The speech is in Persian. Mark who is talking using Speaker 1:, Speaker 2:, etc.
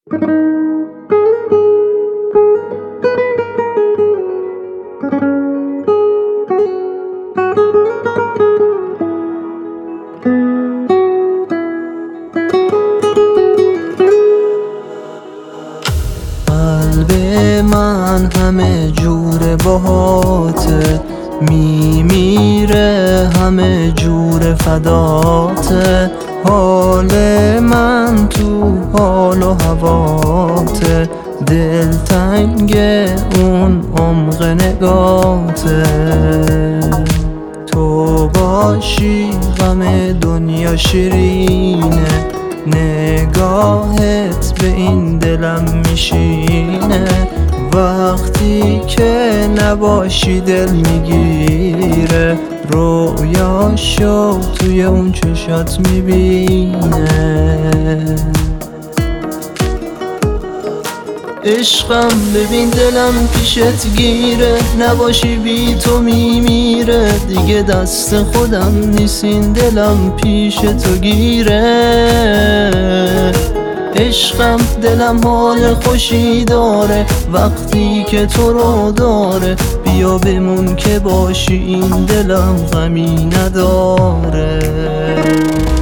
Speaker 1: قلب من همه جور باهاته، میمیره همه جور فداته. حال من تو حال و هواته، دلتنگ اون عمق نگاته. تو باشی غم دنیا شیرینه، نگاهت به این دلم میشینه. وقتی که نباشی دل میگیره، رویاشو توی اون چشات میبینه. عشقم ببین دلم پیشت گیره، نباشی بی تو میمیره. دیگه دست خودم نیستین دلم پیش تو گیره. عشقم دلم حال خوشی داره وقتی که تو رو داره. بیا بمون که باشی این دلم غمی نداره.